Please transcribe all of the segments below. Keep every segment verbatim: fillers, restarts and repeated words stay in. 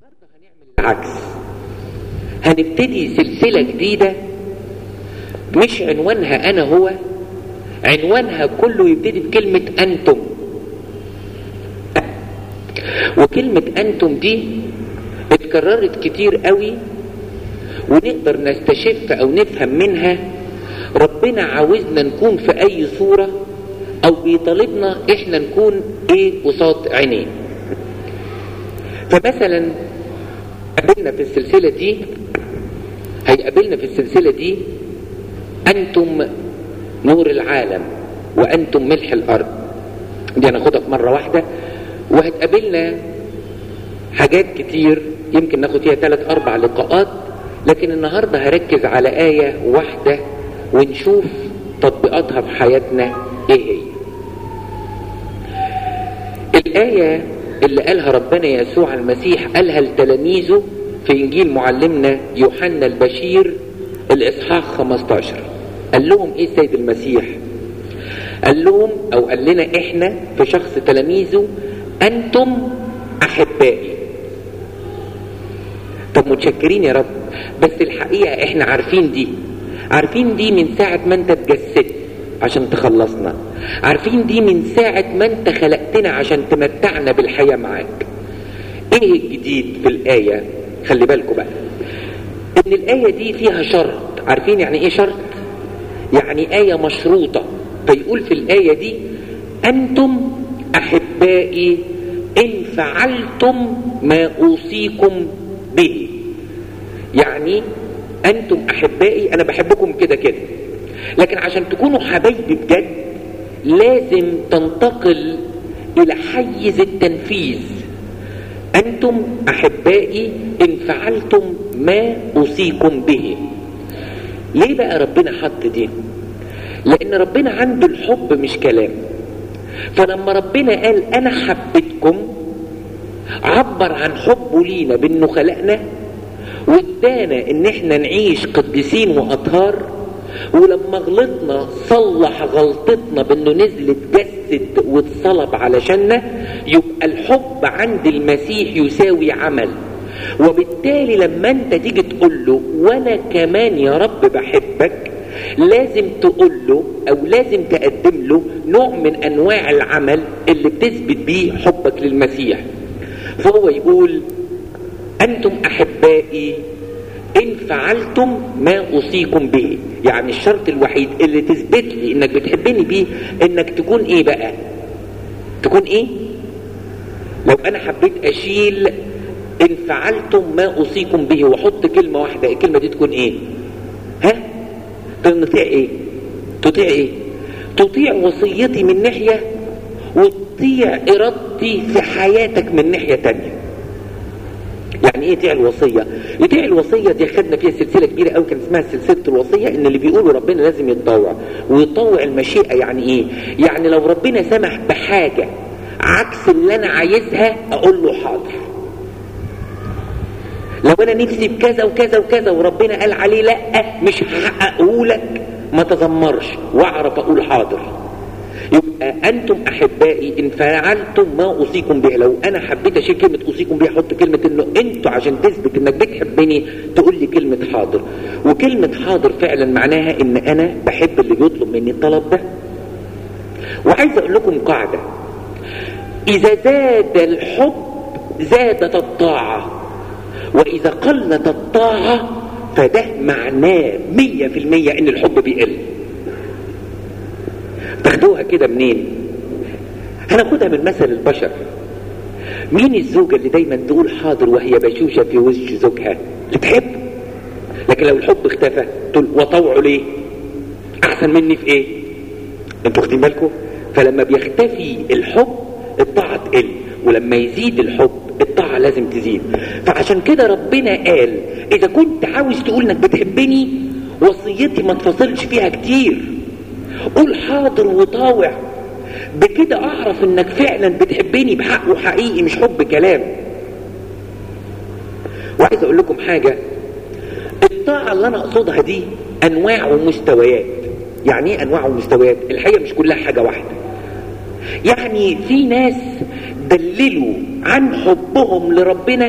النهارده هنعمل العكس، هنبتدي سلسلة جديدة مش عنوانها أنا هو، عنوانها كله يبتدي بكلمة أنتم. وكلمة أنتم دي اتكررت كتير قوي، ونقدر نستشف أو نفهم منها ربنا عاوزنا نكون في أي صورة، أو بيطالبنا إحنا نكون إيه قصاد عينيه. فمثلا قابلنا في السلسلة دي هيقابلنا في السلسلة دي أنتم نور العالم وأنتم ملح الأرض، دي هناخدها في مرة واحدة. وهتقابلنا حاجات كتير يمكن ناخد فيها ثلاث أربع لقاءات، لكن النهاردة هركز على آية واحدة ونشوف تطبيقاتها في حياتنا إيه هي. الآية اللي قالها ربنا يسوع المسيح قالها لتلاميذه في إنجيل معلمنا يوحنا البشير الإصحاح خمستاشر. قال لهم إيه السيد المسيح؟ قال لهم أو قال لنا إحنا في شخص تلاميذه أنتم أحبائي. طب متشكرين يا رب، بس الحقيقة إحنا عارفين دي عارفين دي من ساعة ما أنت اتجسدت عشان تخلصنا، عارفين دي من ساعة ما أنت خلقتنا عشان تمتعنا بالحياة معاك. إيه الجديد في الآية؟ خلي بالكم بقى إن الآية دي فيها شرط. عارفين يعني إيه شرط؟ يعني آية مشروطة. فيقول في الآية دي أنتم أحبائي إن فعلتم ما أوصيكم به. يعني أنتم أحبائي، أنا بحبكم كده كده، لكن عشان تكونوا حبايبي بجد لازم تنتقل إلى حيز التنفيذ. أنتم أحبائي إن فعلتم ما أوصيكم به. ليه بقى ربنا حط دي؟ لأن ربنا عنده الحب مش كلام. فلما ربنا قال أنا حبيتكم عبر عن حبه لينا بأنه خلقنا وادانا ان احنا نعيش قديسين واطهار، ولما غلطنا صلح غلطتنا بانه نزل اتجسد واتصلب علشاننا. يبقى الحب عند المسيح يساوي عمل، وبالتالي لما انت تيجي تقول له وانا كمان يا رب بحبك، لازم تقول له او لازم تقدم له نوع من انواع العمل اللي بتثبت بيه حبك للمسيح. فهو يقول أنتم أحبائي إن فعلتم ما أوصيكم به. يعني الشرط الوحيد اللي تثبت لي إنك بتحبني بيه إنك تكون إيه بقى؟ تكون إيه؟ لو أنا حبيت أشيل إن فعلتم ما أوصيكم به وأحط كلمة واحدة، الكلمة دي تكون إيه؟ ها؟ تطيع إيه؟ تطيع إيه؟ تطيع وصيتي من ناحية، وتطيع إرادتي في حياتك من ناحية تانية. يعني ايه يطيع الوصيه؟ يطيع الوصيه دي خدنا فيها سلسله كبيره قوي كان اسمها سلسله الوصيه، ان اللي بيقولوا ربنا لازم يتطوع ويطوع المشيئه. يعني ايه؟ يعني لو ربنا سمح بحاجه عكس اللي انا عايزها اقول له حاضر. لو انا نفسي بكذا وكذا وكذا وربنا قال عليه لا مش هحققه لك، ما تذمرش واعرف اقول حاضر. يبقى أنتم أحبائي إن فعلتم ما أوصيكم به. لو أنا حبيت أشيل كلمة أوصيكم به أحط كلمة إنه أنتوا عشان تثبت إنك بتحبني تقول لي كلمة حاضر. وكلمة حاضر فعلا معناها إن أنا بحب اللي بيطلب مني الطلب ده. وعايز أقول لكم قاعدة: إذا زاد الحب زادت الطاعة، وإذا قلت الطاعة فده معناه مية في المية إن الحب بيقل. تاخدوها كده منين؟ هناخدها من مثل البشر. مين الزوجة اللي دايما تقول حاضر وهي بشوشة في وش زوجها؟ اللي تحب. لكن لو الحب اختفى تقول وطوعه ليه؟ احسن مني في ايه؟ انتوا واخدين بالكم؟ فلما بيختفي الحب الطاعة تقل، ولما يزيد الحب الطاعة لازم تزيد. فعشان كده ربنا قال اذا كنت عاوز تقول انك بتحبني وصيتي ما تفصلش فيها كتير، قول حاضر وطاوع. بكده اعرف انك فعلا بتحبني بحق وحقيقي، مش حب كلام. وعايز اقول لكم حاجة: الطاعة اللي انا اقصدها دي انواع ومستويات. يعني ايه انواع ومستويات؟ الحقيقة مش كلها حاجة واحدة. يعني في ناس دللوا عن حبهم لربنا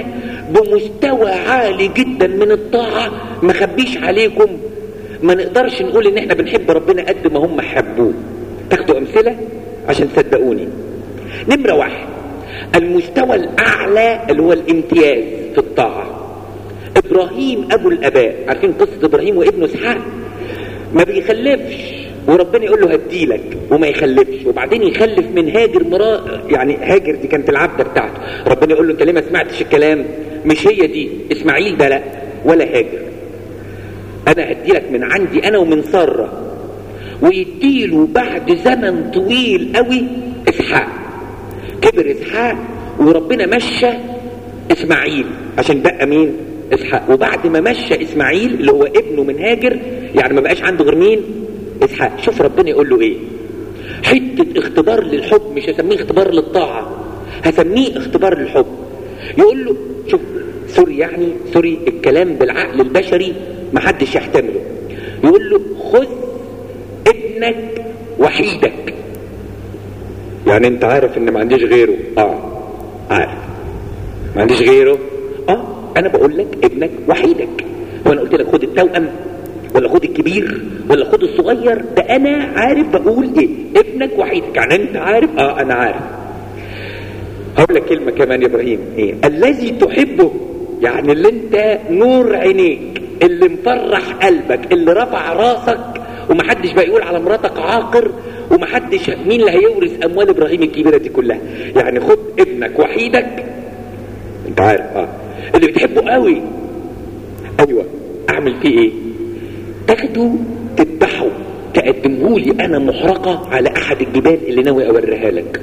بمستوى عالي جدا من الطاعة. ما خبيش عليكم، ما نقدرش نقول ان احنا بنحب ربنا قد ما هم حبوه. تاخدوا امثلة عشان تصدقوني. نمرة واحد، المستوى الاعلى اللي هو الامتياز في الطاعة. ابراهيم ابو الاباء، عارفين قصة ابراهيم وابنه اسحاق؟ ما بيخلفش وربنا يقول له هديلك وما يخلفش، وبعدين يخلف من هاجر مرا، يعني هاجر دي كانت العبدة بتاعته. ربنا يقول له انت ليه ما سمعتش الكلام؟ مش هي دي اسماعيل ده، لا ولا هاجر، انا هديلك من عندي انا ومن سارة. ويديله بعد زمن طويل قوي اسحاق. كبر اسحاق وربنا مشى اسماعيل عشان بقى مين؟ اسحاق. وبعد ما مشى اسماعيل اللي هو ابنه من هاجر، يعني ما بقاش عنده غير مين؟ اسحاق. شوف ربنا يقول له ايه؟ حتة اختبار للحب، مش هسميه اختبار للطاعة، هسميه اختبار للحب. يقول له شوف، سوري يعني سوري الكلام بالعقل البشري محدش يحتمله. يقول له خذ ابنك وحيدك. يعني انت عارف ان ما عنديش غيره؟ اه عارف ما عنديش غيره. اه انا بقول لك ابنك وحيدك. وانا قلت لك خد التوأم ولا خد الكبير ولا خد الصغير؟ ده انا عارف بقول ايه، ابنك وحيدك. يعني انت عارف؟ اه انا عارف. هقول لك كلمة كمان يا ابراهيم، ايه؟ الذي تحبه، يعني اللي انت نور عينيك، اللي مفرح قلبك، اللي رفع راسك ومحدش بقى يقول على مراتك عاقر، ومحدش مين اللي هيورث اموال ابراهيم الكبيرة دي كلها. يعني خد ابنك وحيدك، انت عارف اه اللي بتحبه قوي. ايوه اعمل فيه ايه؟ تاخده تذبحه تقدمه لي انا محرقة على احد الجبال اللي ناوي اوريها لك.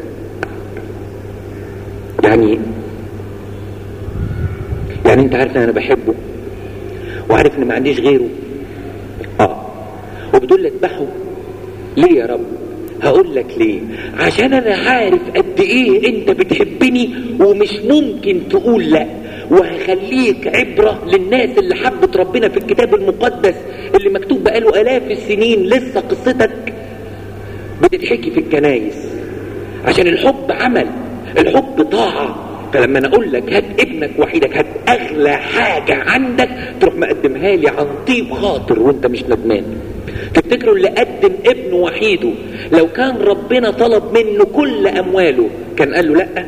يعني يعني انت عارف ان انا بحبه وعارف ان ما عنديش غيره. اه وبتقول لي اذبحه ليه يا رب؟ هقول لك ليه. عشان انا عارف قد ايه انت بتحبني ومش ممكن تقول لا، وهخليك عبرة للناس اللي حبت ربنا في الكتاب المقدس اللي مكتوب بقاله الاف السنين، لسه قصتك بتتحكي في الكنايس. عشان الحب عمل، الحب طاعة. فلما انا اقول لك هات ابنك وحيدك، هات اغلى حاجة عندك، تروح مقدمها لي عن طيب خاطر وانت مش ندمان. تفتكروا اللي قدم ابنه وحيده لو كان ربنا طلب منه كل امواله كان قال له لا؟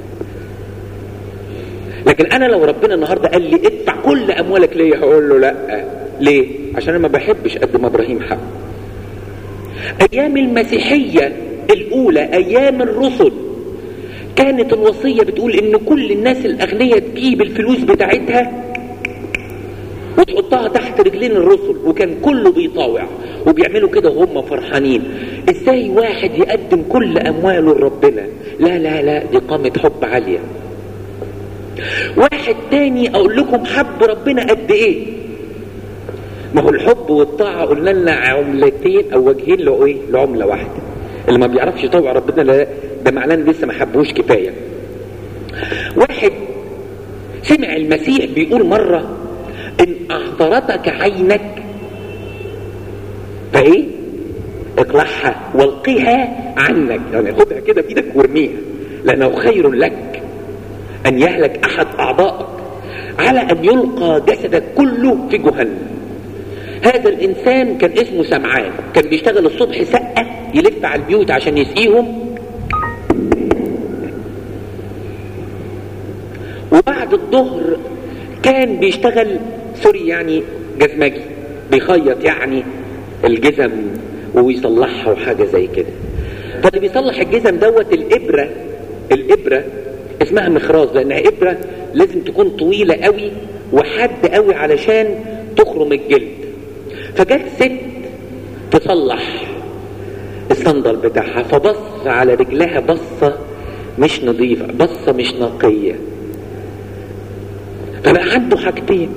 لكن انا لو ربنا النهاردة قال لي ادفع كل اموالك ليه، هقول له لا. ليه؟ عشان انا ما بحبش قد ما ابراهيم حب. ايام المسيحية الاولى، ايام الرسل، كانت الوصية بتقول ان كل الناس الاغنياء تجيب الفلوس بتاعتها وتحطها تحت رجلين الرسل، وكان كله بيطاوع وبيعملوا كده وهم فرحانين. ازاي واحد يقدم كل امواله لربنا؟ لا لا لا، دي قامة حب عالية. واحد تاني اقول لكم حب ربنا قد ايه. ما هو الحب والطاعة قلنا لنا عملتين او وجهين له ايه؟ لعملة واحدة. اللي ما بيعرفش يطوع ربنا لا، ده معناه ان لسه ما حبوش كفاية. واحد سمع المسيح بيقول مرة ان اعثرتك عينك فايه؟ اقلعها والقيها عنك. يعني خدها كده بايدك وارميها، لانه خير لك ان يهلك احد اعضائك على ان يلقى جسدك كله في جهنم. هذا الانسان كان اسمه سمعان، كان بيشتغل الصبح سقة يلف على البيوت عشان يسقيهم، وبعد الظهر كان بيشتغل سوري يعني جزمجي، بيخيط يعني الجزم ويصلحها وحاجة زي كده. فاللي بيصلح الجزم دوت الابرة الابرة اسمها مخراز، لانها ابرة لازم تكون طويلة قوي وحد قوي علشان تخرم الجلد. فجت ست تصلح الصندل بتاعها، فبص على رجلها بصة مش نظيفة، بصة مش نقية. فبقى عنده حاجتين،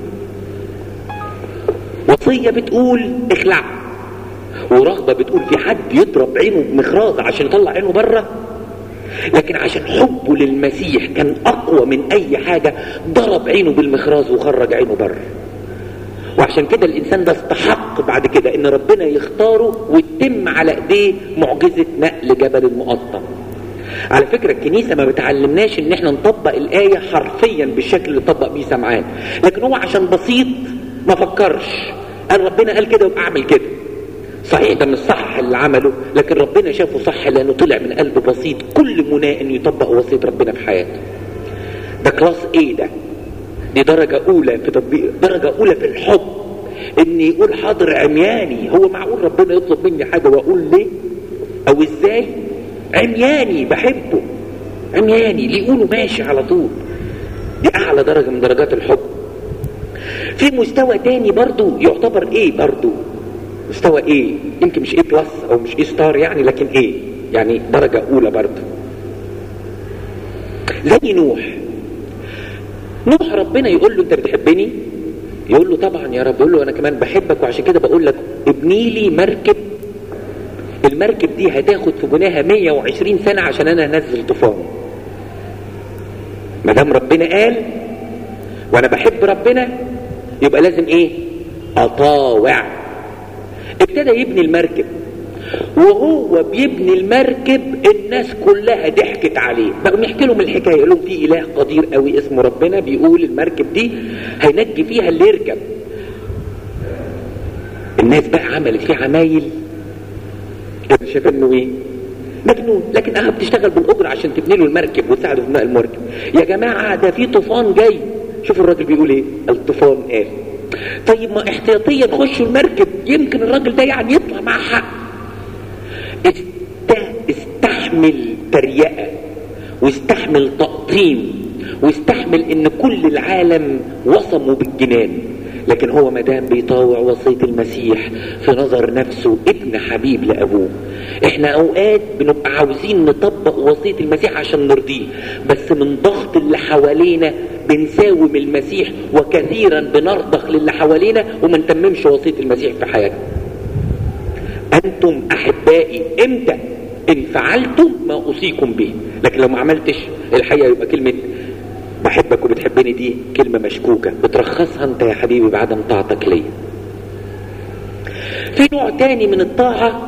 وصية بتقول اخلع، ورغبة بتقول في حد يضرب عينه بمخراز عشان يطلع عينه بره. لكن عشان حبه للمسيح كان اقوى من اي حاجة، ضرب عينه بالمخراز وخرج عينه بره. وعشان كده الانسان ده استحق بعد كده ان ربنا يختاره ويتم على ايديه معجزة نقل جبل المقطم. على فكرة الكنيسة ما بتعلمناش ان احنا نطبق الآية حرفيا بالشكل اللي طبق بيه سمعان، لكن هو عشان بسيط ما فكرش، قال ربنا قال كده وابقى اعمل كده. صحيح ده مش صح اللي عمله، لكن ربنا شافه صح لانه طلع من قلب بسيط كل مناه انه يطبق وصية ربنا في حياته. ده كلاس ايه ده؟ دي درجة اولى في تطبيق، درجة اولى في الحب، ان يقول حاضر عمياني. هو معقول ربنا يطلب مني حاجة واقول ليه او ازاي؟ عمياني بحبه، عمياني اللي يقوله ماشي على طول. دي اعلى درجة من درجات الحب. في مستوى تاني برضو يعتبر ايه، برضو مستوى ايه، يمكن مش ايه بلس او مش ايه ستار يعني، لكن ايه يعني درجة اولى برضو، زي نوح. نوح ربنا يقول له انت بتحبني؟ يقول له طبعا يا رب. يقول له انا كمان بحبك وعشان كده بقول لك ابني لي مركب، المركب دي هتاخد في بناها مية وعشرين سنة عشان انا هنزل طوفان. ما دام ربنا قال وانا بحب ربنا يبقى لازم ايه؟ اطاوع. ابتدى يبني المركب، وهو بيبني المركب الناس كلها ضحكت عليه. بقوا يحكي لهم الحكايه، يقول لهم في اله قدير قوي اسمه ربنا بيقول المركب دي هينجي فيها اللي يركب. الناس بقى عملت فيه عمايل، شايف انه ايه؟ مجنون، لكن اه بتشتغل بالاجره عشان تبني له المركب وتساعده في بناء المركب. يا جماعه ده في طوفان جاي. شوفوا الراجل بيقول ايه؟ الطوفان قال طيب ما احتياطيا خشوا المركب، يمكن الراجل ده يعني يطلع مع حق. استحمل تريقة، واستحمل تقطيم، واستحمل ان كل العالم وصموا بالجنان، لكن هو مدام بيطاوع وصية المسيح في نظر نفسه ابن حبيب لأبوه. احنا اوقات بنبقى عاوزين نطبق وصية المسيح عشان نرضيه، بس من ضغط اللي حوالينا بنساوم المسيح، وكثيرا بنرضخ للي حوالينا وما نتممش وصية المسيح في حياتنا. انتم احبائي امتى؟ ان فعلتم ما اوصيكم به، لكن لو ما عملتش الحقيقة يبقى كلمة بحبك وبتحبني دي كلمة مشكوكة، بترخصها انت يا حبيبي بعدم طاعتك ليا. في نوع تاني من الطاعة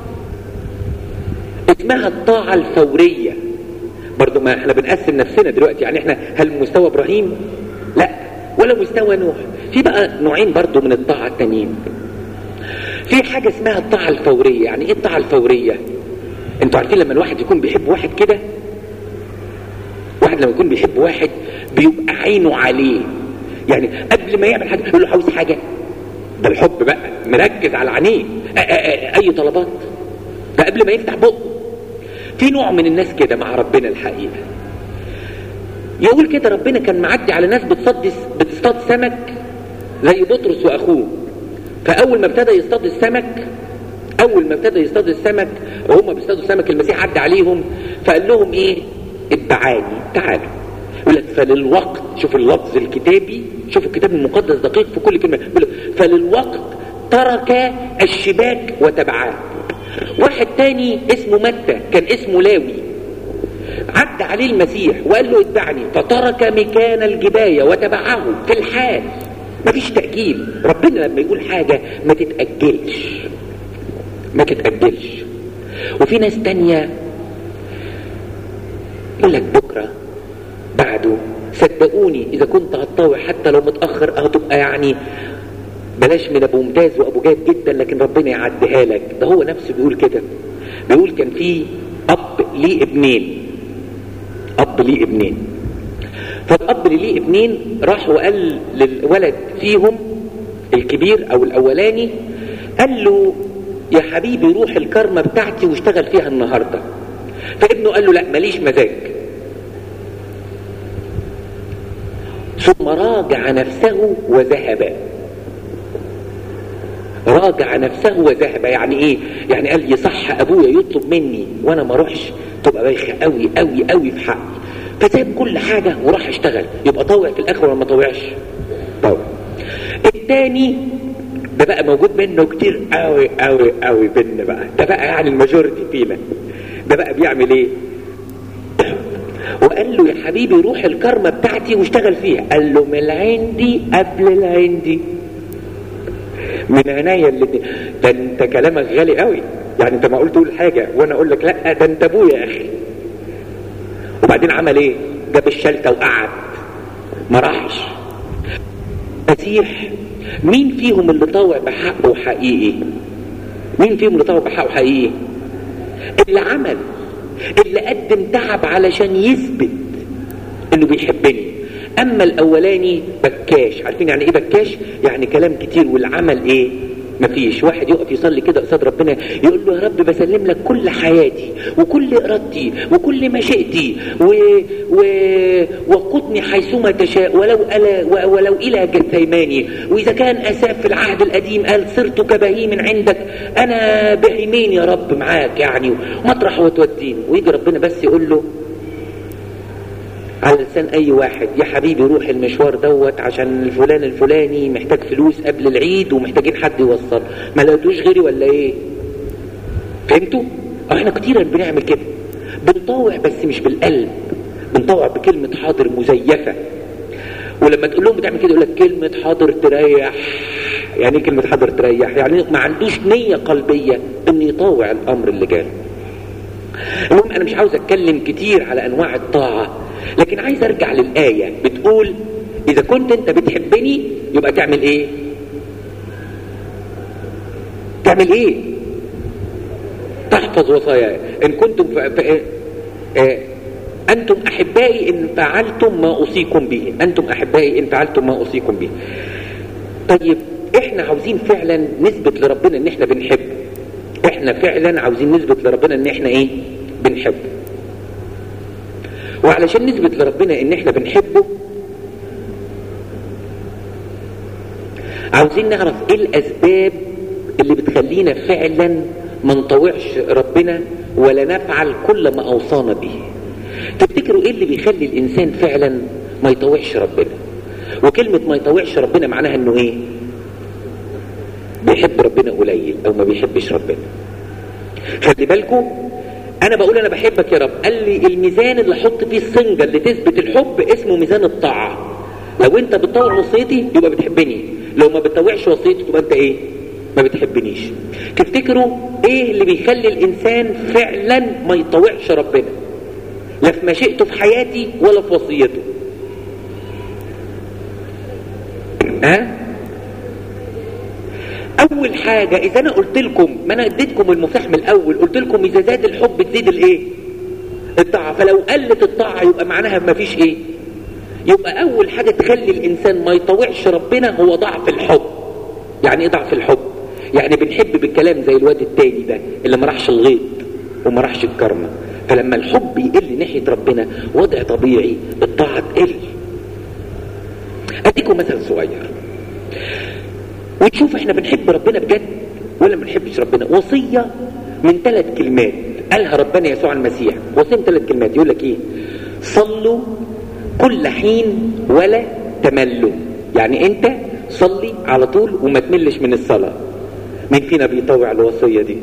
اسمها الطاعة الفورية. برضو ما احنا بنقسم نفسنا دلوقتي، يعني احنا هل مستوى ابراهيم؟ لا، ولا مستوى نوح. في بقى نوعين برضو من الطاعة التانيين. في حاجة اسمها الطاعة الفورية. يعني ايه الطاعة الفورية؟ انتوا عارفين لما الواحد يكون بيحب واحد كده، واحد لما يكون بيحب واحد بيبقى عينه عليه، يعني قبل ما يعمل حاجة يقول له عاوز حاجة، ده الحب بقى مركز على عينيه، اي طلبات، ده قبل ما يفتح بقه. في نوع من الناس كده مع ربنا الحقيقة، يقول كده ربنا كان معدي على ناس بتصطاد بتصطاد سمك زي بطرس واخوه، فاول ما ابتدى يصطاد السمك اول ما ابتدى يصطاد السمك وهم بيصطادوا السمك المسيح عدى عليهم فقال لهم ايه؟ اتبعاني، تعالوا. يقول لك فللوقت، شوف اللفظ الكتابي، شوف الكتاب المقدس دقيق في كل كلمه، فللوقت ترك الشباك وتبعاه. واحد تاني اسمه متى كان اسمه لاوي، عدى عليه المسيح وقال له اتبعني، فترك مكان الجباية وتبعه في الحال. مفيش تأجيل، ربنا لما يقول حاجة ما تتأجلش، ما تتأجلش. وفي ناس تانية يقول لك بكرة بعده، صدقوني إذا كنت هتطاوع حتى لو متأخر هتبقى يعني بلاش من أبو ممتاز وأبو جاد جدا، لكن ربنا يعديها لك. ده هو نفسه بيقول كده، بيقول كان في أب ليه ابنين، أب ليه ابنين، فالأب اللي ليه ابنين راح وقال للولد فيهم الكبير أو الأولاني، قال له يا حبيبي روح الكرمة بتاعتي واشتغل فيها النهاردة. فابنه قال له لا ماليش مزاج. ثم راجع نفسه وذهب، راجع نفسه وذهب. يعني ايه؟ يعني قال يصح ابويا يطلب مني وانا ما اروحش، تبقى بايخه قوي قوي قوي في حقي، فساب كل حاجه وراح اشتغل. يبقى طوع في الاخر ولا ما طوعش؟ طوع. الثاني ده بقى موجود منه كتير قوي قوي قوي بينا بقى، ده بقى يعني الماجورتي فينا. ده بقى بيعمل ايه؟ وقال له يا حبيبي روح الكرمة بتاعتي واشتغل فيها. قال له من العندي قبل العندي، من عناية الاتنين. ده انت كلامك غالي قوي، يعني انت ما قلت تقول حاجة وانا اقول لك لا، ده انت ابويا يا اخي، وبعدين عمل ايه؟ جاب الشلتة وقعد، ما راحش. مسيح مين فيهم اللي طاوع بحقه حقيقي؟ مين فيهم اللي طاوع بحقه حقيقي؟ اللي عمل، اللي قدم تعب علشان يثبت انه بيحبني. اما الاولاني بكاش. عارفين يعني ايه بكاش؟ يعني كلام كتير والعمل ايه؟ مفيش. واحد يقف يصلي كده قصاد ربنا يقول له يا رب بسلم لك كل حياتي وكل ارادتي وكل مشيئتي و... و... وقدني حيثما تشاء ولو ألا... ولو الى جثيماني. واذا كان اساف في العهد القديم قال صرت كبهيم عندك، انا بهيمين يا رب معاك يعني مطرح وتوديني. ويجي ربنا بس يقول له على لسان اي واحد يا حبيبي روح المشوار دوت عشان الفلان الفلاني محتاج فلوس قبل العيد ومحتاجين حد يوصل، ما لقيتوش غيري ولا ايه؟ فهمتوا؟ احنا كتير بنعمل كده، بنطوع بس مش بالقلب، بنطوع بكلمة حاضر مزيفة. ولما تقول لهم بتعمل كده يقول لك كلمة حاضر تريح. يعني ايه كلمة حاضر تريح؟ يعني ما عندوش نية قلبية ان يطوع الامر اللي جاله. المهم انا مش عاوز اتكلم كتير على انواع الطاعة، لكن عايز ارجع للآية بتقول اذا كنت انت بتحبني يبقى تعمل ايه؟ تعمل ايه؟ تحفظ وصاياي. ان كنتم ف... ف... اه... انتم احبائي ان فعلتم ما اوصيكم به. انتم احبائي ان فعلتم ما اوصيكم به. طيب احنا عاوزين فعلا نثبت لربنا ان احنا بنحب. احنا فعلا عاوزين نثبت لربنا ان احنا ايه؟ بنحب. وعلشان نثبت لربنا ان احنا بنحبه عاوزين نعرف ايه الاسباب اللي بتخلينا فعلا ما نطوعش ربنا ولا نفعل كل ما اوصانا به. تفتكروا ايه اللي بيخلي الانسان فعلا ما يطوعش ربنا؟ وكلمة ما يطوعش ربنا معناها انه ايه؟ بيحب ربنا قليل او ما بيحبش ربنا. خلي بالكم انا بقول انا بحبك يا رب، قال لي الميزان اللي احط فيه السنجة اللي تثبت الحب اسمه ميزان الطاعة. لو انت بتطوع وصيتي يبقى بتحبني، لو ما بتطوعش وصيتي يبقى انت ايه؟ ما بتحبنيش. تفتكروا ايه اللي بيخلي الانسان فعلا ما يطوعش ربنا؟ لا في مشيئته في حياتي ولا في وصيته. ها؟ اول حاجة اذا انا قلت لكم، ما انا اديتكم المفتاح من الاول، قلت لكم اذا زاد الحب تزيد الايه؟ الطاعة. فلو قلت الطاعة يبقى معناها ما فيش ايه؟ يبقى اول حاجة تخلي الانسان ما يطوعش ربنا هو ضعف الحب. يعني ايه ضعف الحب؟ يعني بنحب بالكلام زي الواد التاني ده اللي ما راحش الغيط وما راحش الكرمة. فلما الحب يقل ناحية ربنا وضع طبيعي الطاعة تقل. اديكم مثل صغير وتشوف احنا بنحب ربنا بجد ولا ما بنحبش ربنا. وصية من ثلاث كلمات قالها ربنا يسوع المسيح، وصية من ثلاث كلمات يقول لك ايه؟ صلوا كل حين ولا تملوا. يعني انت صلي على طول وما تملش من الصلاة. مين فينا بيطوع الوصية دي؟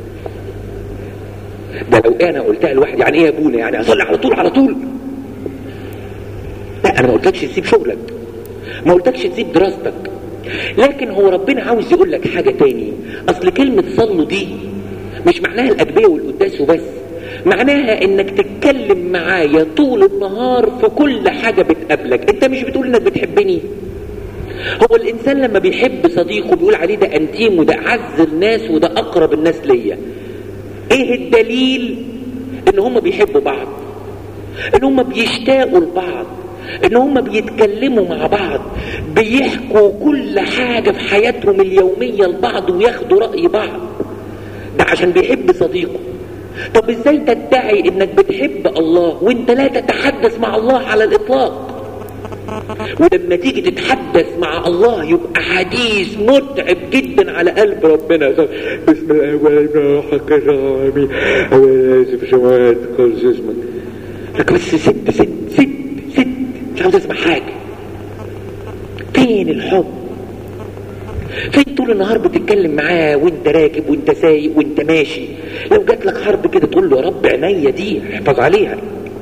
ده لو انا قلتها لواحد يعني ايه يا ابونا؟ يعني اصلي على طول على طول؟ لا، انا ما قلتلكش تسيب شغلك، ما قلتلكش تسيب دراستك، لكن هو ربنا عاوز يقول لك حاجة تاني. اصل كلمة صلوا دي مش معناها الأدبية والقداس وبس، معناها انك تتكلم معايا طول النهار في كل حاجة بتقابلك. انت مش بتقول انك بتحبني؟ هو الانسان لما بيحب صديقه بيقول عليه ده انتيم وده اعز الناس وده اقرب الناس ليا. ايه الدليل ان هم بيحبوا بعض؟ ان هم بيشتاقوا لبعض، ان هم بيتكلموا مع بعض، بيحكوا كل حاجة في حياتهم اليومية لبعض وياخدوا رأي بعض. ده عشان بيحب صديقه. طب ازاي تدعي انك بتحب الله وانت لا تتحدث مع الله على الاطلاق؟ ولما تيجي تتحدث مع الله يبقى حديث متعب جدا على قلب ربنا. بسم الله والروح الرحيم اسف سماوات قدس اسمك. لك بس ست ست ست ست مش عاوز اسمع حاجه. فين الحب؟ فين طول النهار بتتكلم معاه وانت راكب وانت سايق وانت ماشي؟ لو جات لك حرب كده تقول له يا رب عينيا دي احفظ عليها.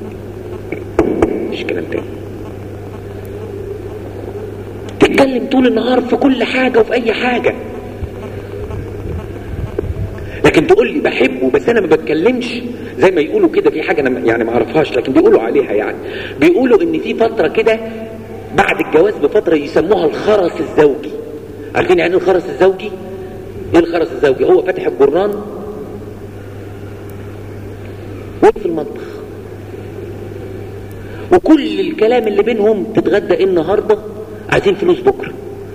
مش كلام تاني. تتكلم طول النهار في كل حاجة وفي اي حاجة، لكن تقول لي بحبه بس انا ما بتكلمش، زي ما يقولوا كده في حاجه انا يعني ما اعرفهاش لكن بيقولوا عليها، يعني بيقولوا ان في فتره كده بعد الجواز بفتره يسموها الخرس الزوجي. عارفين يعني ايه الخرس الزوجي؟ ايه الخرس الزوجي؟ هو فاتح الجرنان وقف في المطبخ وكل الكلام اللي بينهم تتغدى ايه النهارده، عايزين فلوس بكره،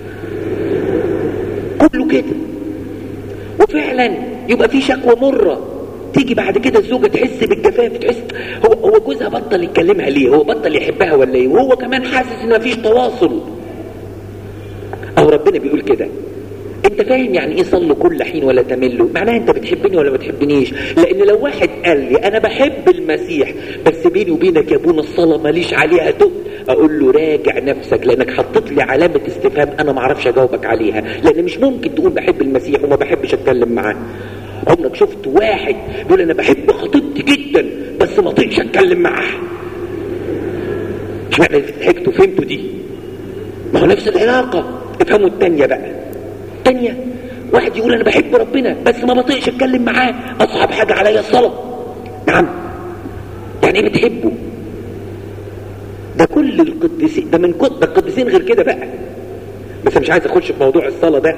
كله كده. وفعلا يبقى في شكوى مره تيجي بعد كده الزوجه تحس بالجفاف، تحس هو هو جوزها بطل يتكلمها ليه؟ هو بطل يحبها ولا ايه؟ وهو كمان حاسس ان مفيش تواصل. او ربنا بيقول كده، انت فاهم يعني ايه صلوا كل حين ولا تملوا؟ معناها انت بتحبني ولا ما بتحبنيش؟ لان لو واحد قال لي انا بحب المسيح بس بيني وبينك يا ابونا الصلاه ماليش عليها تقل، اقول له راجع نفسك لانك حطيت لي علامه استفهام انا ما اعرفش اجاوبك عليها، لان مش ممكن تقول بحب المسيح وما بحبش اتكلم معاه. عمرك شفت واحد بيقول انا بحب خطيبتي جدا بس ما اطيقش اتكلم معاها؟ اشمعنى ضحكتوا فهمتوا دي؟ ما هو نفس العلاقه. افهموا التانية بقى. التانية واحد يقول انا بحب ربنا بس ما بطيقش اتكلم معاه، اصعب حاجه عليا الصلاه. نعم، يعني ايه بتحبه؟ ده كل القديسين، ده من كتب القديسين غير كده بقى، بس مش عايز اخش في موضوع الصلاه ده.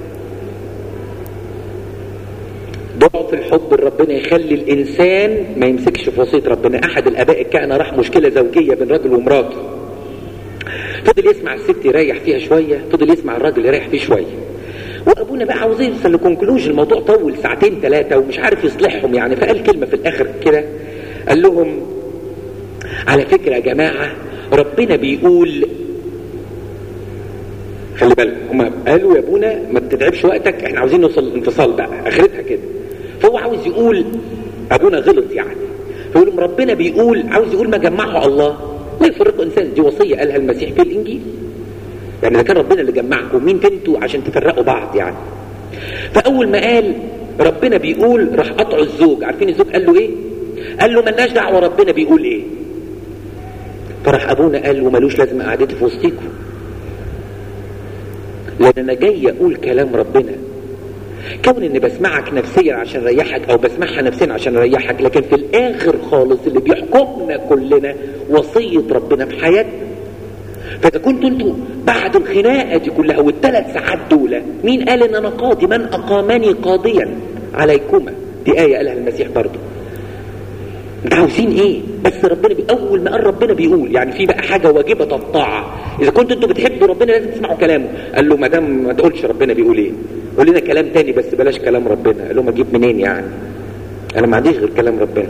ضعف الحب لربنا يخلي الانسان ما يمسكش في وصيه ربنا. احد الاباء الكهنه راح مشكله زوجيه بين راجل ومراته، فضل يسمع الست يريح فيها شويه، فضل يسمع الراجل يريح فيه شويه، وابونا بقى عاوز يوصل لكونكلوجن، الموضوع طول ساعتين ثلاثه ومش عارف يصلحهم يعني، فقال كلمه في الاخر كده، قال لهم على فكره يا جماعه ربنا بيقول، خلي بالك هم قالوا يا ابونا ما تتعبش وقتك احنا عاوزين نوصل الانفصال بقى اخرتها كده، فهو عاوز يقول ابونا غلط يعني، فيقول لهم ربنا بيقول، عاوز يقول ما جمعه الله لا يفرقوا انسان، دي وصيه قالها المسيح في الانجيل، يعني اذا كان ربنا اللي جمعكم مين انتوا عشان تفرقوا بعض يعني. فاول ما قال ربنا بيقول راح قطعوا الزوج. عارفين الزوج قال له ايه؟ قال له ملناش دعوه ربنا بيقول ايه. فراح ابونا قال له ملوش لازمه قعدتي في وسطيكم، لان انا جاي اقول كلام ربنا، كون اني بسمعك نفسيا عشان اريحك او بسمعها نفسيا عشان اريحك، لكن في الاخر خالص اللي بيحكمنا كلنا وصيه ربنا في حياتنا. فاذا كنتوا انتوا بعد الخناقه دي كلها والثلاث ساعات دول، مين قال ان انا قاضي؟ من اقامني قاضيا عليكما، دي ايه قالها المسيح برضه. انتوا عاوزين ايه؟ بس ربنا بي... اول ما قال ربنا بيقول، يعني في بقى حاجه واجبه الطاعه، اذا كنتوا انتوا بتحبوا ربنا لازم تسمعوا كلامه. قال له ما دام ما تقولش ربنا بيقول ايه، قول لنا كلام تاني بس بلاش كلام ربنا. قال له ما اجيب منين يعني؟ انا ما عنديش غير كلام ربنا.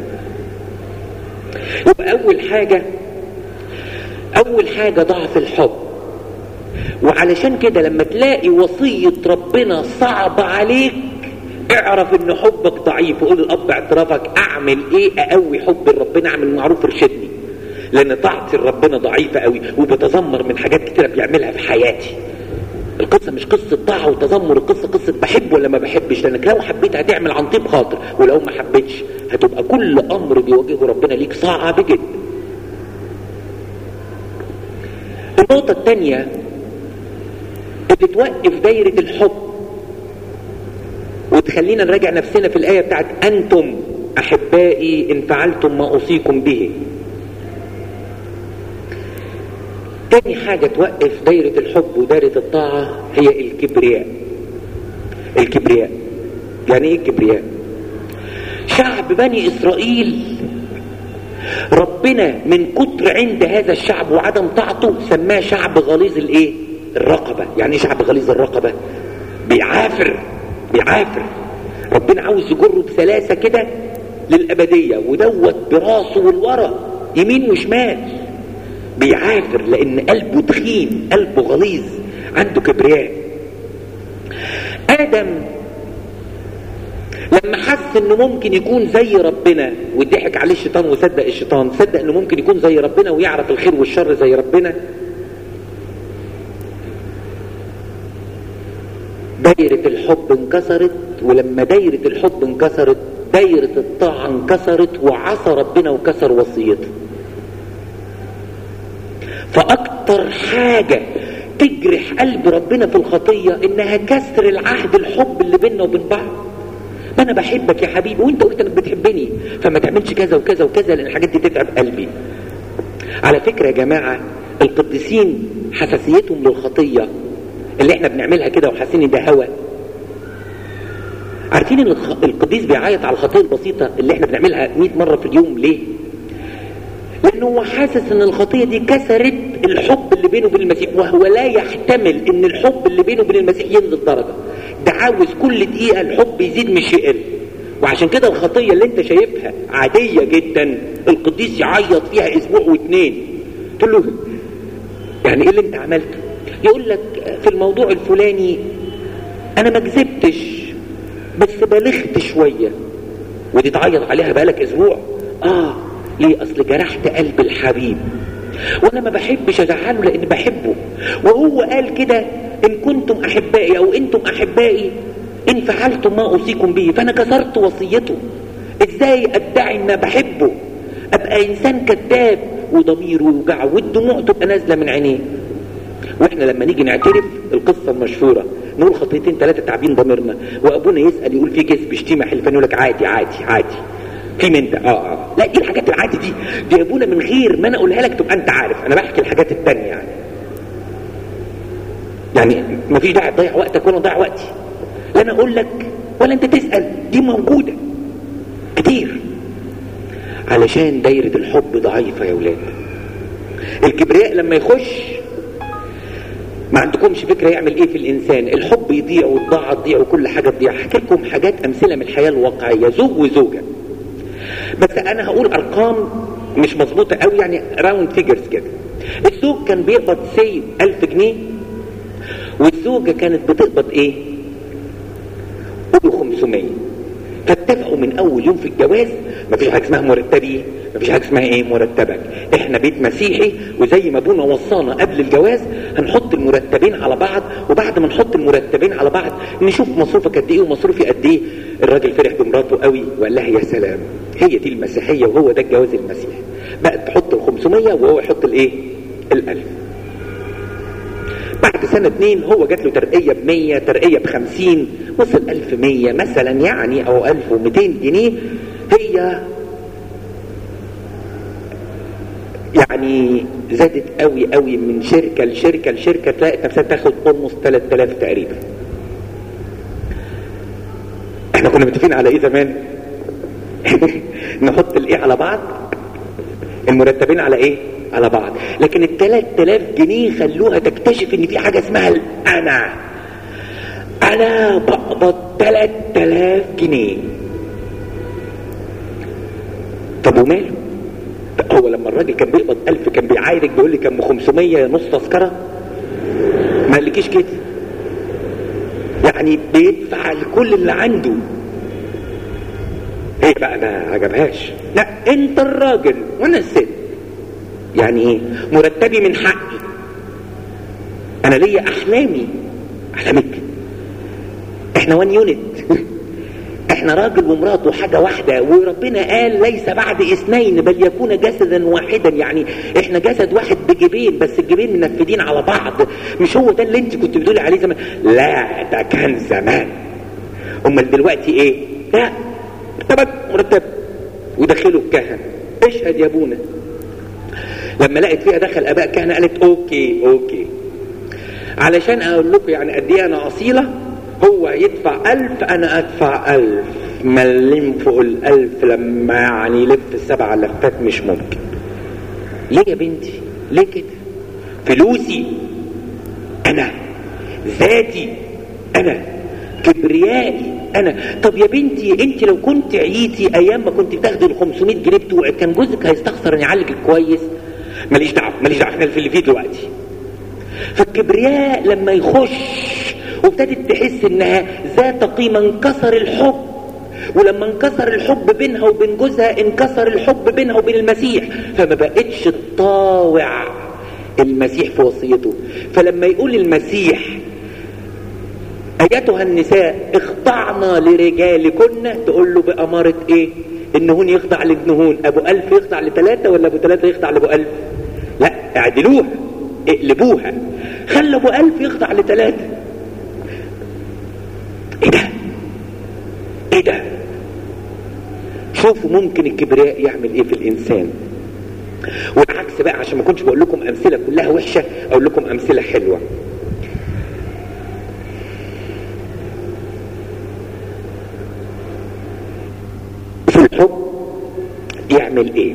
يبقى اول حاجه اول حاجه ضعف الحب. وعلشان كده لما تلاقي وصيه ربنا صعبه عليك اعرف ان حبك ضعيف، وقول الاب اعترافك اعمل ايه اقوي حب ربنا، اعمل معروف ارشدني، لان طاعتي لربنا ضعيفه قوي وبتذمر من حاجات كتيره بيعملها في حياتي. القصه مش قصه طاعه وتذمر، القصه قصه بحب ولا ما بحبش، لانك لو حبيت هتعمل عن طيب خاطر، ولو ما حبيتش هتبقى كل امر بيواجهه ربنا ليك صعب جدا. النقطه الثانيه اللي توقف دايره الحب وتخلينا نراجع نفسنا في الآية بتاعت أنتم أحبائي إن فعلتم ما أوصيكم به. تاني حاجة توقف دايرة الحب ودايرة الطاعة هي الكبرياء. الكبرياء يعني إيه الكبرياء؟ شعب بني إسرائيل ربنا من كتر عند هذا الشعب وعدم طاعته سماه شعب غليظ الإيه؟ الرقبة. يعني إيه شعب غليظ الرقبة؟ بيعافر بيعافر ربنا عاوز يجره بسلاسة كده للأبدية، ودوت براسه والورا يمين وشمال بيعافر لأن قلبه تخين، قلبه غليظ، عنده كبرياء. آدم لما حس انه ممكن يكون زي ربنا وضحك عليه الشيطان وصدق الشيطان، صدق انه ممكن يكون زي ربنا ويعرف الخير والشر زي ربنا، دايرة الحب انكسرت. ولما دايرة الحب انكسرت دايرة الطاعة انكسرت، وعصى ربنا وكسر وصيته. فأكتر حاجة تجرح قلب ربنا في الخطية انها كسر العهد الحب اللي بيننا وبين بعض. ما انا بحبك يا حبيبي وانت قلت انك بتحبني، فما تعملش كذا وكذا وكذا لان الحاجات دي تتعب قلبي. على فكرة يا جماعة القديسين حساسيتهم للخطية اللي احنا بنعملها كده وحاسين ان ده هوى. عارفين ان القديس بيعيط على الخطية البسيطة اللي احنا بنعملها مئة مرة في اليوم؟ ليه؟ لانه هو حاسس ان الخطية دي كسرت الحب اللي بينه وبين المسيح، وهو لا يحتمل ان الحب اللي بينه وبين المسيح ينزل درجة. ده عاوز كل دقيقة الحب يزيد مش يقل. وعشان كده الخطية اللي انت شايفها عادية جدا القديس يعيط فيها اسبوع واثنين. تقول له يعني ايه اللي انت عملته؟ يقول لك في الموضوع الفلاني انا ما كذبتش بس بلغت شوية، ودي تعيط عليها بقالك اسبوع. اه ليه؟ اصل جرحت قلب الحبيب وانا ما بحبش ازعله لان بحبه، وهو قال كده ان كنتم احبائي او انتم احبائي ان فعلتم ما اوصيكم به، فانا كسرت وصيته. ازاي ادعي ان بحبه؟ ابقى انسان كذاب وضميره يوجعه والدموع تبقى نازله من عينيه. واحنا لما نيجي نعترف القصه المشهوره نقول خطيتين ثلاثه تعبين ضميرنا، وابونا يسال يقول في كذب شتيمه حلفان، يقول لك عادي عادي عادي في من ده. اه اه لا ايه الحاجات العادي دي؟ دي يا ابونا من غير ما انا اقولها لك تبقى انت عارف، انا بحكي الحاجات التانية يعني. يعني مفيش داعي تضيع وقتك ولا اضيع وقتي، لا انا اقول لك ولا انت تسال، دي موجوده كتير. علشان دايره الحب ضعيفه يا ولاد. الكبرياء لما يخش ما عندكمش فكره يعمل ايه في الانسان، الحب يضيع والضاعه تضيع وكل حاجه تضيع. احكي لكم حاجات امثله من الحياه الواقعيه، زوج وزوجه، بس انا هقول ارقام مش مظبوطه قوي يعني راوند فيجرز كده. الزوج كان بيقبض سي ألف جنيه والزوجه كانت بتقبض ايه؟ قولوا خمسمية. فاتفقوا من اول يوم في الجواز مفيش حاجه اسمها مرتبي، مفيش حاجه اسمها ايه مرتبك، احنا بيت مسيحي وزي ما ابونا وصانا قبل الجواز هنحط المرتبين على بعض، وبعد ما نحط المرتبين على بعض نشوف مصروفك قد ايه ومصروفي قد ايه. الراجل فرح بمراته قوي وقال لها يا سلام هي دي المسيحيه وهو ده الجواز المسيحي. بقت تحط ال خمسمية وهو يحط الايه؟ الألف. بعد سنة اتنين هو جات له ترقية بمية، ترقية بخمسين، وصل ألف مية مثلا يعني او ألف ومتين جنيه. هي يعني زادت قوي قوي من شركة لشركة لشركة، تلاقي نفسها تاخد almost ثلاثة آلاف تقريبا. احنا كنا متفقين على ايه زمان؟ نحط الايه على بعض، المرتبين على ايه؟ على بعض. لكن الثلاث آلاف جنيه خلوها تكتشف ان في حاجة اسمها انا انا بقبض ثلاث آلاف جنيه. طب وماله؟ هو لما الراجل كان بيقبض ألف كان بيعايرك بيقول لي كان خمسمية نص تذكرة؟ ما قالكيش كده؟ يعني بيدفع لكل اللي عنده. ايه بقى ما عجبهاش؟ لا انت الراجل وانا الست. يعني ايه؟ مرتبي من حقي، انا ليا احلامي. احلامك؟ احنا وان يونت. احنا راجل ومراته حاجة واحدة، وربنا قال ليس بعد اثنين بل يكون جسدا واحدا. يعني احنا جسد واحد بجبين، بس الجبين منفذين على بعض. مش هو ده اللي انت كنت بتقولي عليه زمان؟ لا ده كان زمان. امال دلوقتي ايه؟ لا مرتبك مرتب ودخلوا الكهنة. اشهد يا ابونا. لما لقيت فيها دخل اباء كهنة قالت اوكي اوكي علشان اقول لكم يعني قد ايه انا اصيله. هو يدفع ألف أنا أدفع ألف، ملم فوق الألف لما يعني يلف السبع لفات مش ممكن. ليه يا بنتي؟ ليه كده؟ فلوسي أنا، ذاتي أنا، كبريائي أنا. طب يا بنتي أنت لو كنت عيتي أيام ما كنت بتاخدي ال خمسمية جنيه بتوعك كان جوزك هيستخسر إن يعالجك كويس؟ ماليش دعوة ماليش دعوة، إحنا في اللي فيه دلوقتي. فالكبرياء لما يخش وابتدت تحس انها ذات قيمة انكسر الحب، ولما انكسر الحب بينها وبين جوزها انكسر الحب بينها وبين المسيح، فما بقتش تطاوع المسيح في وصيته. فلما يقول المسيح ايتها النساء اخضعنا لرجالكن، تقول له بأمارة ايه؟ النهون يخضع للنهون، ابو ألف يخضع لثلاثة ولا ابو ثلاثة يخضع لابو ألف؟ لا اعدلوها اقلبوها، خلوا ابو ألف يخضع لثلاثة. ايه ده؟ ايه ايه ده؟ شوفوا ممكن الكبرياء يعمل ايه في الانسان. والعكس بقى، عشان ما كنتش بقول لكم امثله كلها وحشه، اقول لكم امثله حلوه. في الحب يعمل ايه؟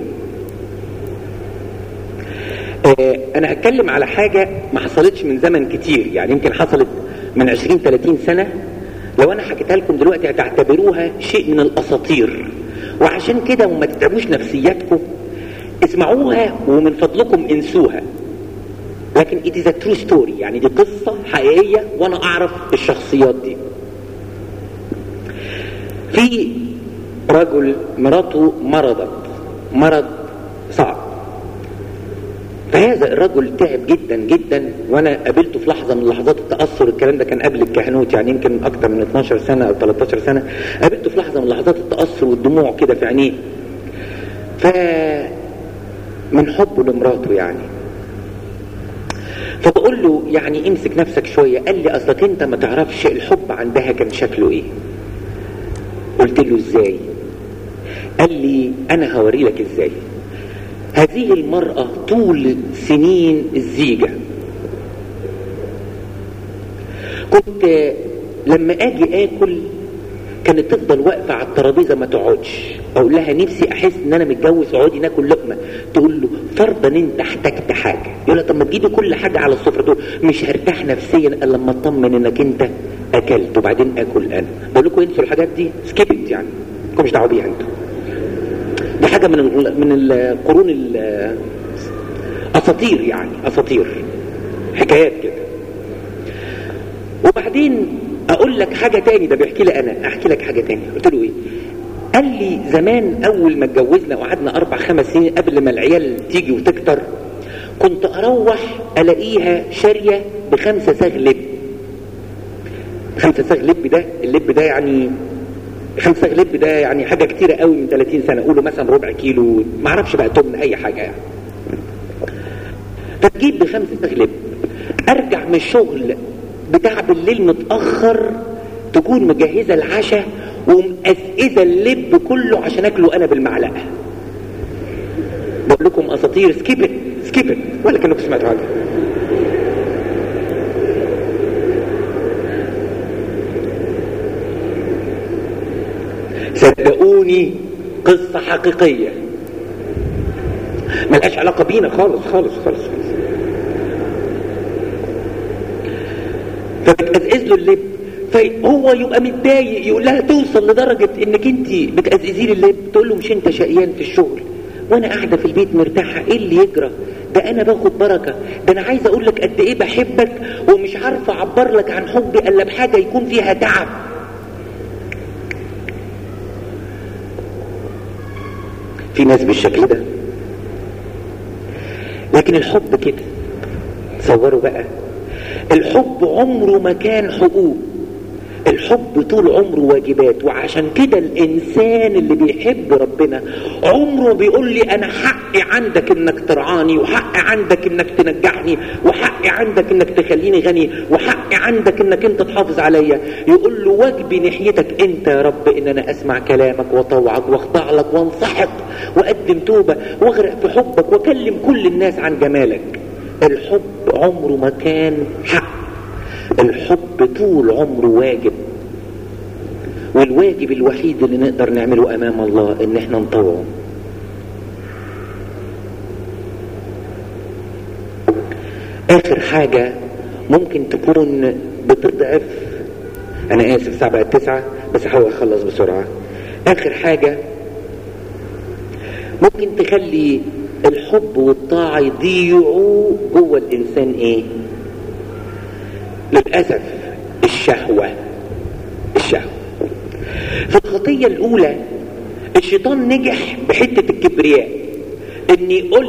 آه انا هتكلم على حاجه ما حصلتش من زمن كتير، يعني يمكن حصلت من عشرين ثلاثين سنه. لو انا حكيتها لكم دلوقتي هتعتبروها شيء من الاساطير، وعشان كده وما تتعبوش نفسياتكم اسمعوها ومن فضلكم انسوها. لكن it is a true story، يعني دي قصة حقيقية وانا اعرف الشخصيات دي. في رجل مراته مرضت مرض صعب، فهذا الرجل تعب جدا جدا، وانا قابلته في لحظة من لحظات التأثر. الكلام ده كان قبل الكهنوت، يعني يمكن اكتر من اتناشر سنة او تلتاشر سنة. قابلته في لحظة من لحظات التأثر والدموع كده في عينيه، ف من حبه لمراته يعني. فبقول له يعني امسك نفسك شوية. قال لي اصلك انت ما تعرفش الحب عندها كان شكله ايه. قلت له ازاي؟ قال لي انا هوري لك ازاي. هذه المرأة طول سنين الزيجة كنت لما اجي اكل كانت تفضل واقفة على الترابيزة ما تقعدش. اقول لها نفسي احس ان انا متجوز، اقعدي ناكل لقمة. تقول له فرضا انت احتجت حاجة. يقول لها طب ما تجيبي كل حاجة على السفرة. تقول مش هرتاح نفسيا الا لما اطمن انك انت اكلت وبعدين اكل انا. بقول لكم انسوا الحاجات دي، سكيبت يعني، مش دعوه بيها انتوا. دي حاجة من من القرون الاساطير، يعني اساطير حكايات كده. وبعدين اقول لك حاجة تاني، ده بيحكي لي انا، احكي لك حاجة تاني. قلت له ايه؟ قال لي زمان اول ما اتجوزنا وقعدنا اربع خمس سنين قبل ما العيال تيجي وتكتر، كنت اروح الاقيها شارية بخمسة ساغ لب. خمسة ساغ لب ده، اللب ده يعني خمسة ساغ لب ده يعني حاجة كتيرة قوي من ثلاثين سنة. قولوا مثلا ربع كيلو، ما اعرفش بقى تمن اي حاجة يعني. فتجيب بخمسة ساغ لب، ارجع من الشغل بتاع بالليل متأخر، تكون مجهزة العشاء ومقزقزة اللب كله عشان اكله انا بالمعلقة. بقول لكم اساطير، سكيبت سكيبت ولا كانكم سمعتوا حاجة. صدقوني قصة حقيقية ملقاش علاقة بينا خالص خالص خالص. فبتقزقز له اللب، فهو يبقى متضايق، يقول لها توصل لدرجة انك انت بتقزقزي لي اللب. تقول له مش انت شقيان في الشغل وانا قاعدة في البيت مرتاحة؟ ايه اللي يجرى؟ ده انا باخد بركة. ده انا عايز اقول لك قد ايه بحبك ومش عارفة اعبر لك عن حبي الا بحاجة يكون فيها تعب. في ناس بالشكل ده. لكن الحب كده، تصوروا بقى، الحب عمره ما كان حقوق، الحب طول عمره واجبات. وعشان كده الانسان اللي بيحب ربنا عمره بيقول لي انا حقي عندك انك ترعاني، وحقي عندك انك تنجحني، وحقي عندك انك تخليني غني، وحقي عندك انك انت تحافظ عليا. يقول له واجبي ناحيتك انت يا رب ان انا اسمع كلامك واطوعك واخضع لك وانصحك واقدم توبة واغرق في حبك واكلم كل الناس عن جمالك. الحب عمره ما كان حق، الحب طول عمره واجب. والواجب الوحيد اللي نقدر نعمله امام الله ان احنا نطوعه. اخر حاجة ممكن تكون بتضعف، انا اسف الساعة بقت تسعة بس هحاول اخلص بسرعة. اخر حاجة ممكن تخلي الحب والطاعة يضيعوا جوه الانسان ايه؟ للأسف الشهوة. الشهوة في الخطية الأولى الشيطان نجح بحتة الكبرياء، إن يقول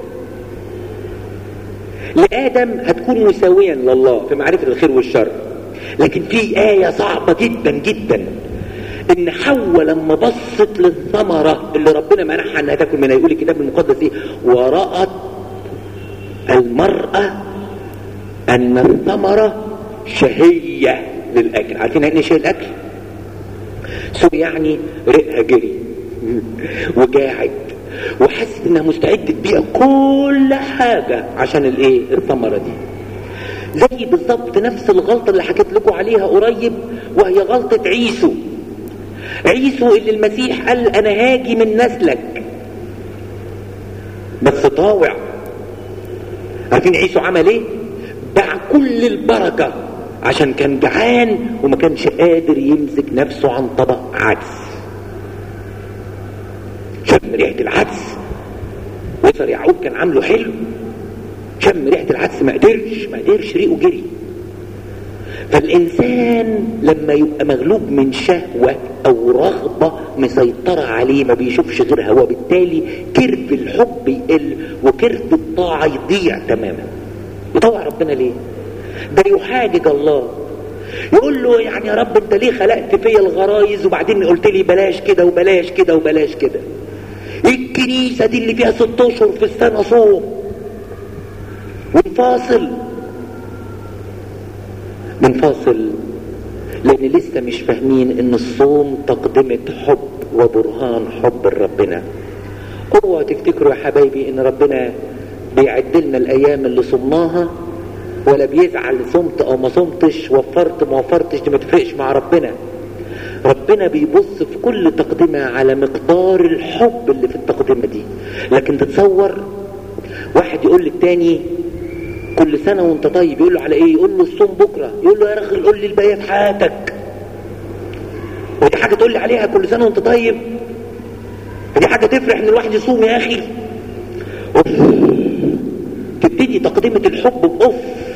لآدم هتكون مساويا لله في معرفة الخير والشر. لكن في آية صعبة جدا جدا، إن حواء لما بصت للثمرة اللي ربنا منحها إنها تاكل منها، يقول الكتاب المقدس إيه؟ ورأت المرأة أن الثمرة شهية للأكل. عارفين يعني ايه شهية الأكل؟ سو يعني رقها جري وجاعت وحست انها مستعدة تبيع كل حاجة عشان الايه الثمرة دي. زي بالظبط نفس الغلطة اللي حكيت لكم عليها قريب، وهي غلطة عيسو. عيسو اللي المسيح قال انا هاجي من نسلك، بس طاوع. عارفين عيسو عمل ايه؟ باع كل البركة عشان كان جعان وما كانش قادر يمسك نفسه عن طبق عدس. شم ريحة العدس، وصل يعقوب كان عامله حلو، شم ريحة العدس ما قدرش ما قدرش ريقه جري. فالإنسان لما يبقى مغلوب من شهوة أو رغبة مسيطرة عليه ما بيشوفش غيرها، وبالتالي كرب الحب يقل وكرب الطاعة يضيع تماما. يطوع ربنا ليه؟ ده يحاجج الله، يقول له يعني يا رب انت ليه خلقت فيا الغرايز وبعدين قلت لي بلاش كده وبلاش كده وبلاش كده؟ الكنيسة دي اللي فيها ست اشهر في السنة صوم ونفاصل منفاصل لان لسه مش فاهمين ان الصوم تقدمة حب وبرهان حب ربنا. اوعوا تفتكروا يا حبايبي ان ربنا بيعدلنا الايام اللي صمناها، ولا بيزعل صمت او ما صمتش، وفرت ما وفرتش، دي ما تفرقش مع ربنا. ربنا بيبص في كل تقدمة على مقدار الحب اللي في التقدمة دي. لكن تتصور واحد يقول للتاني كل سنة وانت طيب، يقول له على ايه؟ يقول له الصوم بكرة. يقول له يا رجل قول لي الباقي في حياتك، ودي حاجة تقول لي عليها كل سنة وانت طيب؟ ودي حاجة تفرح ان الواحد يصوم يا اخي؟ أوف. تبتدي تقدمة الحب بأوف.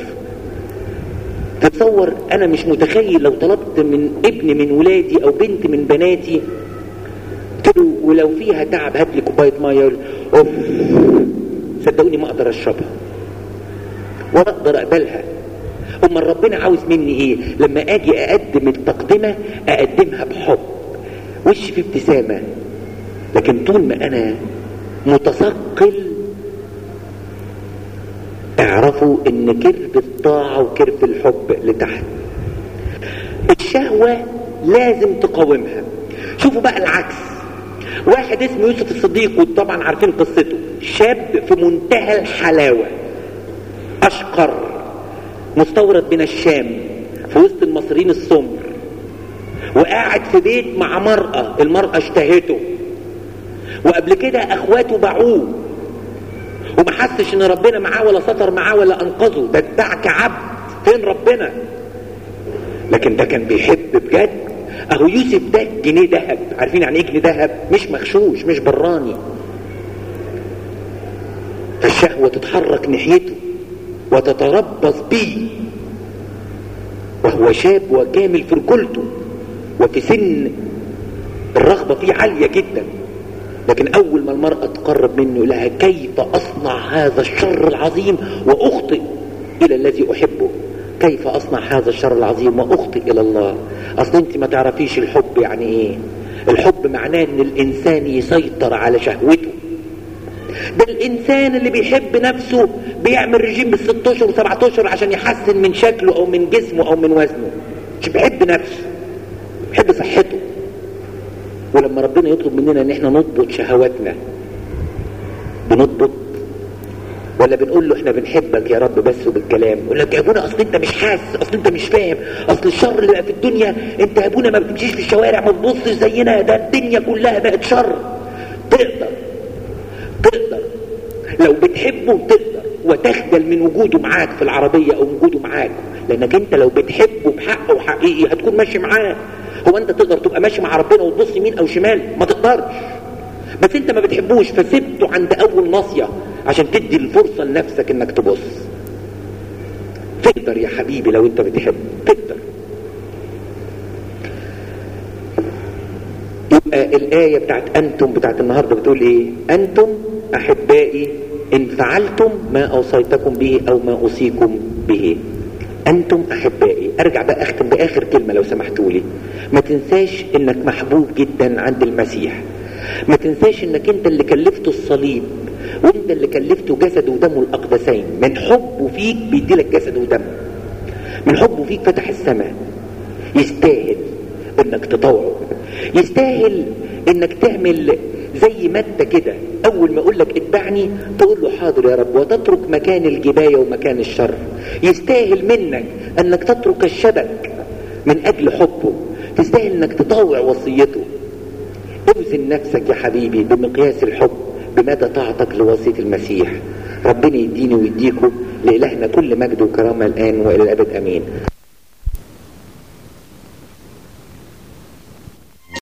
تتصور انا مش متخيل لو طلبت من ابن من ولادي او بنت من بناتي قلت له ولو فيها تعب هات لي كوبايه ميه، اوف صدقوني ما اقدر اشربها ولا اقدر اقبلها. امال ربنا عاوز مني ايه؟ لما اجي اقدم التقدمه اقدمها بحب، وش في ابتسامه، لكن طول ما انا متثقل اعرفوا ان كرب الطاعة وكرب الحب لتحت. الشهوة لازم تقاومها. شوفوا بقى العكس، واحد اسمه يوسف الصديق وطبعا عارفين قصته، شاب في منتهى الحلاوة، اشقر، مستورد من الشام في وسط المصريين السمر، وقاعد في بيت مع مرأة، المرأة اشتهته، وقبل كده اخواته باعوه وما حسش ان ربنا معاه ولا سطر معاه ولا انقذه، ده اتباع كعبد. فين ربنا؟ لكن ده كان بيحب بجد. اهو يوسف ده جنيه ذهب. عارفين يعني ايه جنيه ذهب؟ مش مغشوش، مش براني. فالشهوة تتحرك ناحيته وتتربص بيه وهو شاب وكامل في رجولته وفي سن الرغبة فيه عالية جدا. لكن اول ما المرأة تقرب منه لها كيف اصنع هذا الشر العظيم واخطئ الى الذي احبه؟ كيف اصنع هذا الشر العظيم واخطئ الى الله؟ اصل انت ما تعرفيش الحب يعني ايه. الحب معناه ان الانسان يسيطر على شهوته. ده الانسان اللي بيحب نفسه بيعمل رجيم بالست اشهر وسبعة اشهر عشان يحسن من شكله او من جسمه او من وزنه. مش بيحب نفسه، بيحب صحته. ولما ربنا يطلب مننا ان احنا نضبط شهواتنا، بنضبط ولا بنقول له احنا بنحبك يا رب بس وبالكلام؟ يقول لك يا ابونا اصل انت مش حاسس، اصل انت مش فاهم، اصل الشر اللي بقى في الدنيا، انت يا ابونا ما بتمشيش في الشوارع ما تبصش زينا، ده الدنيا كلها بقت شر. تقدر تقدر لو بتحبه تقدر وتخجل من وجوده معاك في العربية او وجوده معاك، لانك انت لو بتحبه بحق وحقيقي هتكون ماشي معاه. هو انت تقدر تبقى ماشي مع ربنا وتبص يمين او شمال؟ ما تقدرش. بس انت ما بتحبوش فسبته عند اول ناصية عشان تدي الفرصة لنفسك انك تبص. تقدر يا حبيبي لو انت بتحب، تقدر. يبقى الآية بتاعت أنتم بتاعت النهاردة بتقول إيه؟ أنتم أحبائي إن فعلتم ما أوصيتكم به أو ما أوصيكم به. أنتم أحبائي. أرجع بقى أختم بآخر كلمة لو سمحتوا لي. ما تنساش إنك محبوب جدا عند المسيح. ما تنساش إنك أنت اللي كلفته الصليب، وأنت اللي كلفته جسد ودمه الأقدسين. من حبه فيك بيديلك جسد ودم، من حبه فيك فتح السماء. يستاهل. انك تطوعه. يستاهل انك تعمل زي ما انت كده اول ما اقول لك اتبعني تقول له حاضر يا رب، وتترك مكان الجباية ومكان الشر. يستاهل منك انك تترك الشبك من اجل حبه. تستاهل انك تطوع وصيته. اوزن نفسك يا حبيبي بمقياس الحب بمدى طاعتك لوصية المسيح. ربنا يديني ويديكم، لإلهنا كل مجد وكرامة الآن وإلى الأبد أمين.